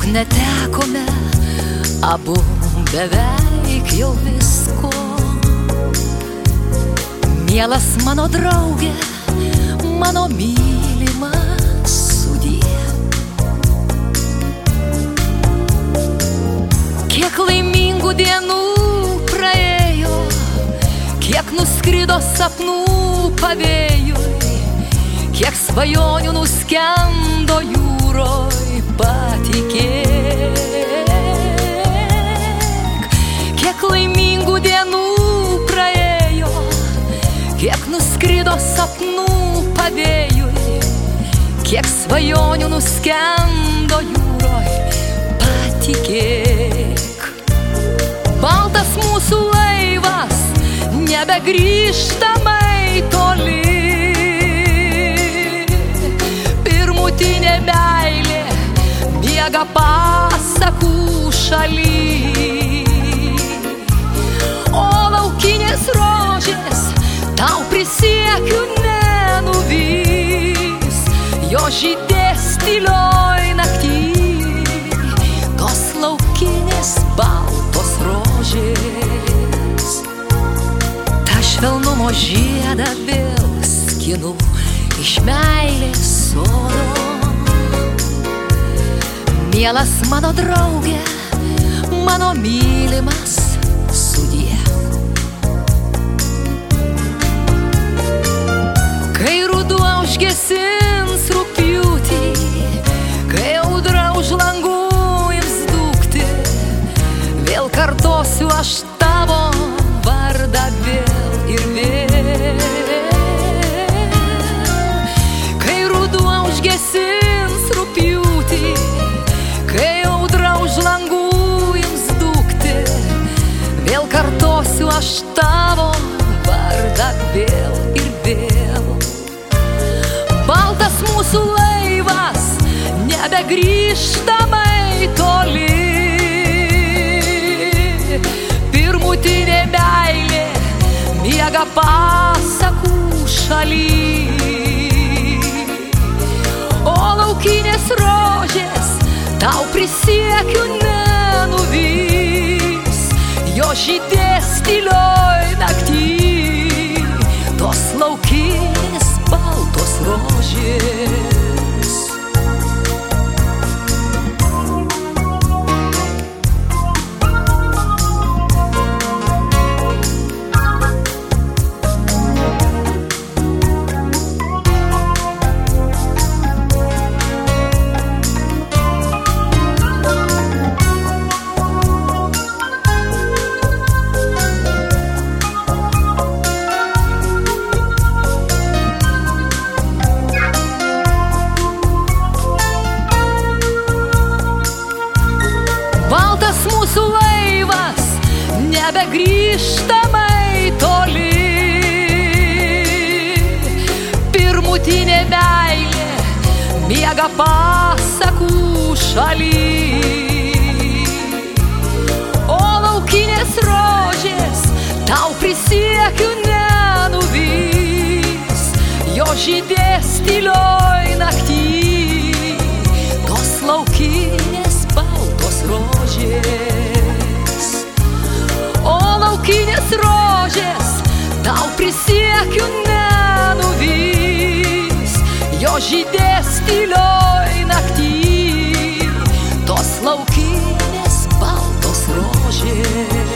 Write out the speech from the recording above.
netekome abu beveik jau visko. Mielas mano draugė, mano mylimas, sudie. Kiek laimingų dienų praėjo, kiek nuskrido sapnų pavėjui, kiek svajonių nuskendo jūroj, patikėk. Kiek laimingų dienų praėjo, kiek nuskrido sapnų pavėjui, kiek svajonių nuskendo jūroj, patikėk. Baltas mūsų laivas nebegrįžtamai toli, pirmutinė meilė miega pasakų šaly. O laukinės rožės tau prisiekiu nenuvys, jo žydės tylioj nakty, tos laukinės baltos rožės. Ta švelnumo žiedą vėl skinu iš meilės sodo. Mielas mano draugė, mano mylimas, sudie. Kai ruduo užgesins rugpjūtį, kai audra už langų ims dūkti, vėl kartosiu aš tavo vardą vėl ir vėl. Kai ruduo užgesins rugpjūtį, kai audra už langų ims dūkti, vėl kartosiu aš tavo vardą vėl ir vėl. Baltas mūsų laivas nebegrįžtamai toli, pirmutinė meilė miega pasakų šaly. O laukinės rožės tau prisiekiu nenuvys, jo žydės tylioj nakty, tos laukinės baltos rožės. Baltas mūsų laivas nebegrįžtamai toli, pirmutinė meilė miega pasakų šaly. O laukinės rožės tau prisiekiu nenuvys, jo žydės tylioj nakty, tos laukinės baltos rožės. O laukinės rožės tau prisiekiu nenuvys, jo žydės tylioj nakty, tos laukinės baltos rožės.